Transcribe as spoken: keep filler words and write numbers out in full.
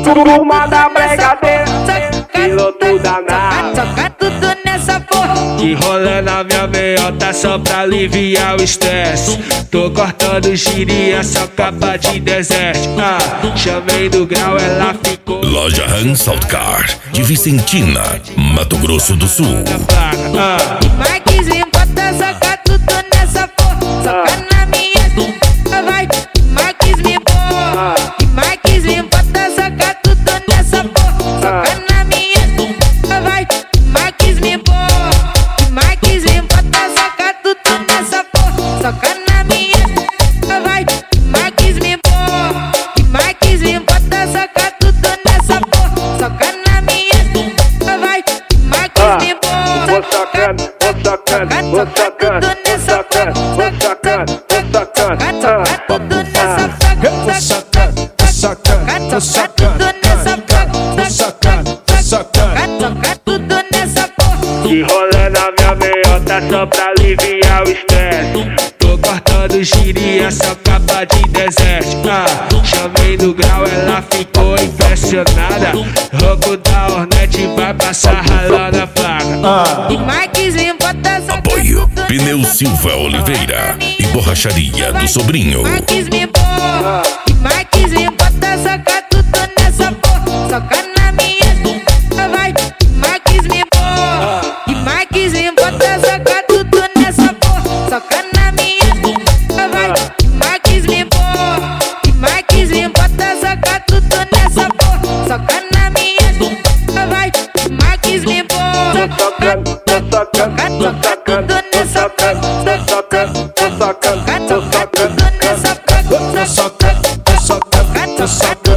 Turma da bregadeira, piloto danado. Soca tudo nessa porra. Que rola na minha meiota só pra aliviar o estresse. Tô cortando giria, só capa de deserto. Ah, chamei do grau, ela ficou. Loja Hansout Car, de Vicentina, Mato Grosso do Sul. Ah, Marquezinho, bota soca tudo nessa porra. Soca na minha bunda, vai. Marquezinho, porra. Marquezinho, bota soca tudo nessa porra. Soca na minha bunda, vai. Marquezinho, porra. Marquezinho, bota soca tudo nessa porra. Soca na minha bunda, vai. Marquezinho, porra. Marquezinho, bota soca tudo nessa porra. Soca na minha bunda, vai. Marquezinho, porra. Vou sacando, vou sacando, vou sacando, vou sacando, vou sacando, vou sacando. Tudo nessa faca, vou sacando, vou sacando, vou sacando, vou sacando, vou sacando. soca tudo nessa porra. Que rola na minha meiota só pra aliviar o estresse. Tô cortando giria, só capa de deserto. Ah, chamei do grau, ela ficou impressionada. Rouco da Hornet vai passar ralando a placa. Ah. E Marquezinho, bota soca Apoio tudo Pneu nessa Silva Oliveira e Borracharia do Sobrinho. Marquezinho, porra. E Marquezinho, bota soca tudo nessa porra. Soca na minha bunda, vai. Marquezinho, porra. E Marquezinho, bota soca tudo nessa porra. Soca na minha bunda, vai. Marquezinho, porra. E Marquezinho, bota soca tudo nessa porra. Soca na minha bunda, vai. Marquezinho, porra. Sacando, tô sacando, tô sacando, tô sacando, tô sacando, tô sacando, tô sacando. Tudo nessa faca, Tô sacando, tô sacando, tô sacando.